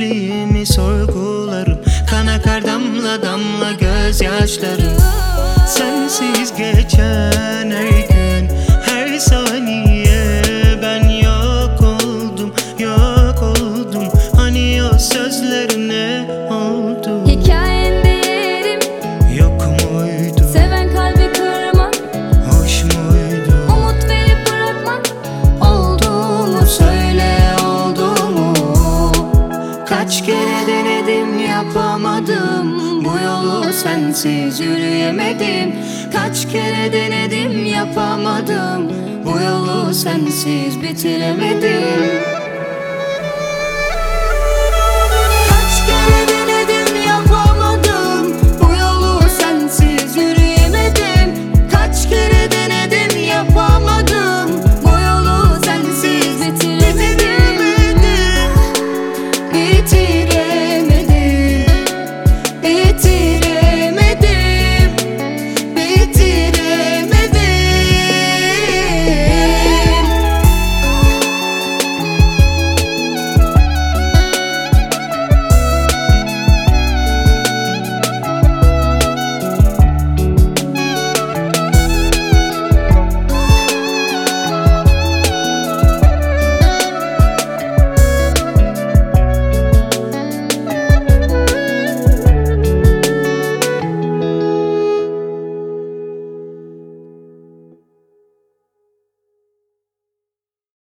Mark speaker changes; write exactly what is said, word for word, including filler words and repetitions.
Speaker 1: gençliğimi sorgularım. Kan akar damla damla gözyaşlarım. Sensiz geçen her gün, her saniye ben yok oldum, yok oldum. Hani o sözlerine oldu?
Speaker 2: Hikayende yerim
Speaker 1: yok muydu?
Speaker 2: Seven kalbi kırmak
Speaker 1: Hoş muydu?
Speaker 2: umut verip bırakmak oldu mu? Söyle oldu mu?
Speaker 1: Kaç kere denedim yapamadım, bu yolu sensiz yürüyemedim. Kaç kere denedim yapamadım, bu yolu sensiz bitiremedim.